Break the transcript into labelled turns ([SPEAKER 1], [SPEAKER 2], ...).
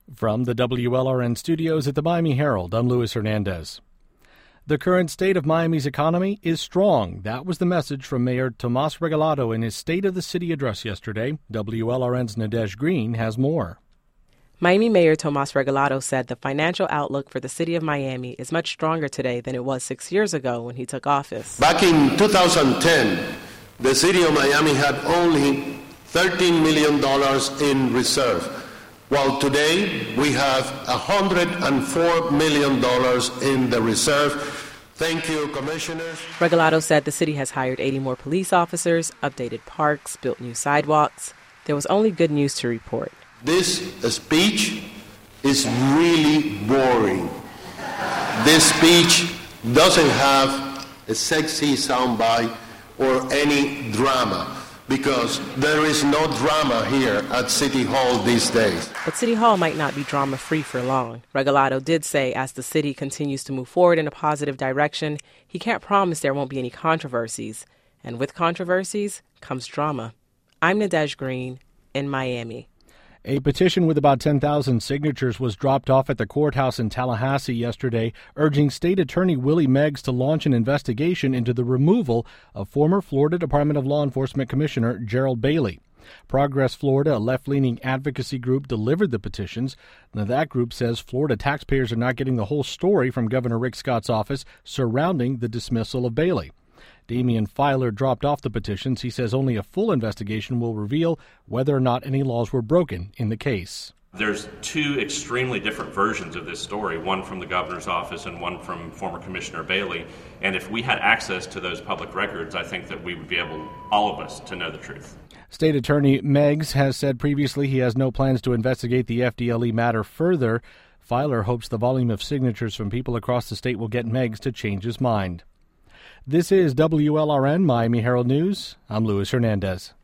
[SPEAKER 1] From the WLRN studios at the Miami Herald, I'm Luis Hernandez. The current state of Miami's economy is strong. That was the message from Mayor Tomas Regalado in his State of the City address yesterday. WLRN's Nadege Green has more.
[SPEAKER 2] Miami Mayor Tomas Regalado said the financial outlook for the city of Miami is much stronger today than it was 6 years ago when he took office.
[SPEAKER 3] Back in 2010, the city of Miami had only $13 million in reserve, while today we have $104 million in the reserve. Thank you, Commissioners.
[SPEAKER 2] Regalado said the city has hired 80 more police officers, updated parks, built new sidewalks. There was only good news to report.
[SPEAKER 3] This speech is really boring. This speech doesn't have a sexy soundbite or any drama, because there is no drama here at City Hall these days.
[SPEAKER 2] But City Hall might not be drama-free for long. Regalado did say as the city continues to move forward in a positive direction, he can't promise there won't be any controversies. And with controversies comes drama. I'm Nadege Green in Miami.
[SPEAKER 1] A petition with about 10,000 signatures was dropped off at the courthouse in Tallahassee yesterday, urging State Attorney Willie Meggs to launch an investigation into the removal of former Florida Department of Law Enforcement Commissioner Gerald Bailey. Progress Florida, a left-leaning advocacy group, delivered the petitions. Now, that group says Florida taxpayers are not getting the whole story from Governor Rick Scott's office surrounding the dismissal of Bailey. Damian Filer dropped off the petitions. He says only a full investigation will reveal whether or not any laws were broken in the case.
[SPEAKER 4] There's two extremely different versions of this story, one from the governor's office and one from former Commissioner Bailey. And if we had access to those public records, I think that we would be able, all of us, to know the truth.
[SPEAKER 1] State Attorney Meggs has said previously he has no plans to investigate the FDLE matter further. Filer hopes the volume of signatures from people across the state will get Meggs to change his mind. This is WLRN Miami Herald News. I'm Luis Hernandez.